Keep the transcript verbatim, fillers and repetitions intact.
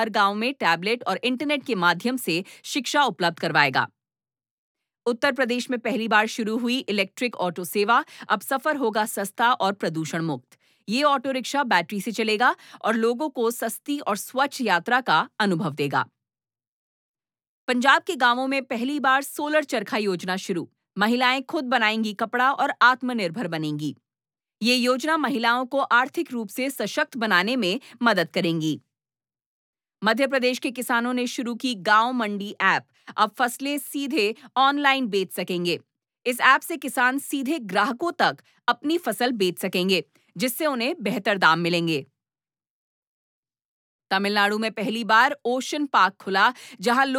हर गांव में टैबलेट और इंटरनेट के माध्यम से शिक्षा उपलब्ध करवाएगा। उत्तर प्रदेश में पहली बार शुरू हुई इलेक्ट्रिक ऑटो सेवा अब सफर होगा सस्ता और प्रदूषण मुक्त। ये ऑटो रिक्शा बैटरी से चलेगा और लोगों को सस्ती और स्वच्छ यात्रा का अनुभव देगा। पंजाब के गांवों में पहली बार सोलर चरखा योजना शुरू। महिलाएं खुद बनाएंगी कपड़ा और आत्मनिर्भर बनेंगी। ये योजना महिलाओं को आर्थिक रूप से सशक्त बनाने में मदद करेंगी। मध्य प्रदेश के किसानों ने शुरू की गांव मंडी ऐप। अब फसलें सीधे ऑनलाइन बेच सकेंगे। इस ऐप से किसान सीधे ग्राहकों तक अपनी फसल बेच सकेंगे, जिससे उन्हें बेहतर दाम मिलेंगे। तमिलनाडु में पहली बार ओशन पार्क खुला, जहां लोग